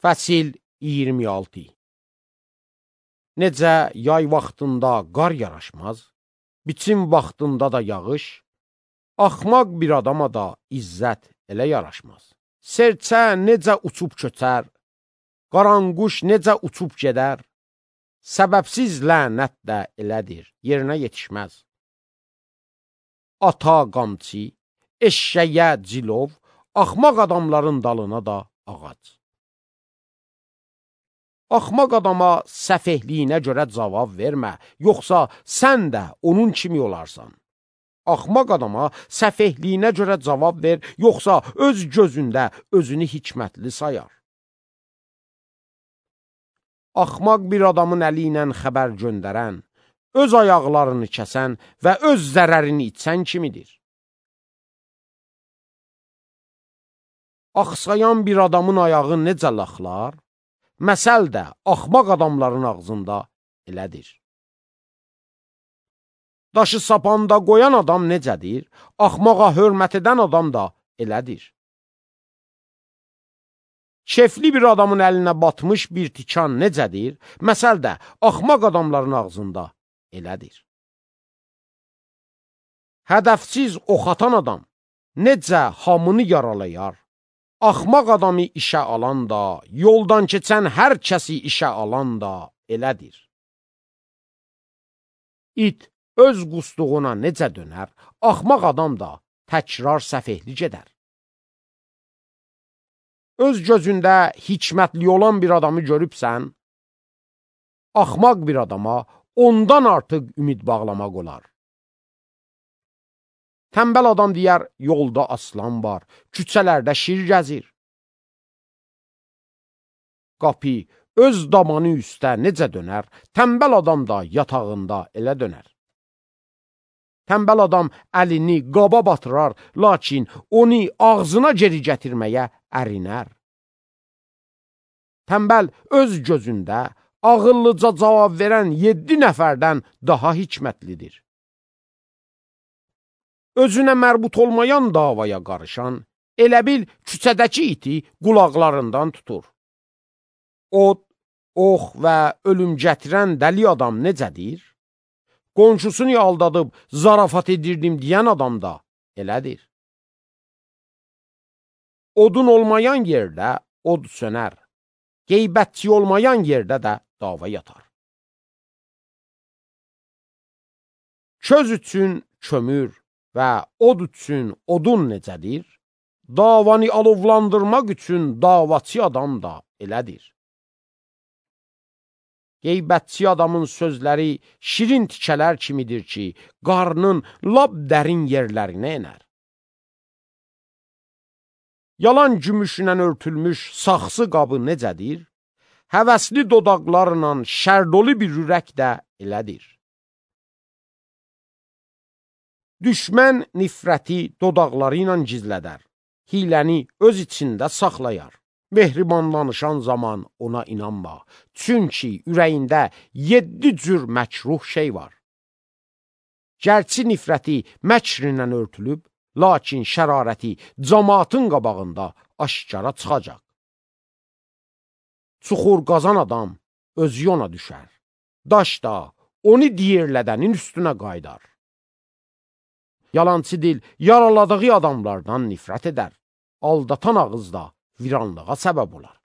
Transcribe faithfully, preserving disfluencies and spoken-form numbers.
Fəsil iyirmi altı. Necə yay vaxtında qar yaraşmaz, biçim vaxtında da yağış, axmaq bir adama da izzət elə yaraşmaz. Serçə necə uçub köçər, qaranquş necə uçub gedər, səbəbsiz lənət də elədir, yerinə yetişməz. Ata qamçı, eşşəyə cilov, axmaq adamların dalına da ağac. Axmaq adama səfehliyinə görə cavab vermə, yoxsa sən də onun kimi olarsan. Axmaq adama səfehliyinə görə cavab ver, yoxsa öz gözündə özünü hikmətli sayar. Axmaq bir adamın əli ilə xəbər göndərən, öz ayaqlarını kəsən və öz zərərini içsən kimidir. Axsayan bir adamın ayağı necə laxlar, məsəl də axmaq adamların ağzında elədir. Daşı sapanda qoyan adam necədir, axmağa hörmət edən adam da elədir. Kefli bir adamın əlinə batmış bir tikan necədir, məsəl də axmaq adamların ağzında elədir. Hədəfsiz ox atan adam necə hamını yaralayar, axmaq adamı işə alan da, yoldan keçən hər kəsi işə alan da elədir. İt öz qusduğuna necə dönər, axmaq adam da təkrar səfehli gedər. Öz gözündə hikmətli olan bir adamı görübsən, axmaq bir adama ondan artıq ümid bağlamaq olar. Tənbəl adam deyər, yolda aslan var, küçələrdə şir gəzir. Qapı öz damanı üstə necə dönər, tənbəl adam da yatağında elə dönər. Tənbəl adam əlini qaba batırar, lakin onu ağzına geri gətirməyə ərinər. Tənbəl öz gözündə ağıllıca cavab verən yeddi nəfərdən daha hikmətlidir. Özünə mərbut olmayan davaya qarışan, elə bil küçədəki iti qulaqlarından tutur. Od, ox və ölüm gətirən dəli adam necədir? Qonşusunu aldadıb zarafat edirdim deyən adam da elədir. Odun olmayan yerdə od sönər, qeybətçi olmayan yerdə də dava yatar. Köz üçün kömür və od üçün odun necədir? Davanı alovlandırmaq üçün davaçı adam da elədir. Qeybətçi adamın sözləri şirin tikələr kimidir ki, qarnın lap dərin yerlərinə enər. Yalan gümüşlə örtülmüş saxsı qabı necədir? Həvəsli dodaqlarla şərdoli bir ürək də elədir. Düşmən nifrəti dodaqları ilə gizlədər, hiləni öz içində saxlayar. Mehriban danışan zaman ona inanma, çünki ürəyində yeddi cür məkruh şey var. Gərçi nifrəti məkrinlə örtülüb, lakin şərarəti cəmaatın qabağında aşkara çıxacaq. Çuxur qazan adam özü ona düşər, daş da onu diyirlədənin üstünə qaydar. Yalançı dil yaraladığı adamlardan nifrət edər, aldatan ağız da viranlığa səbəb olar.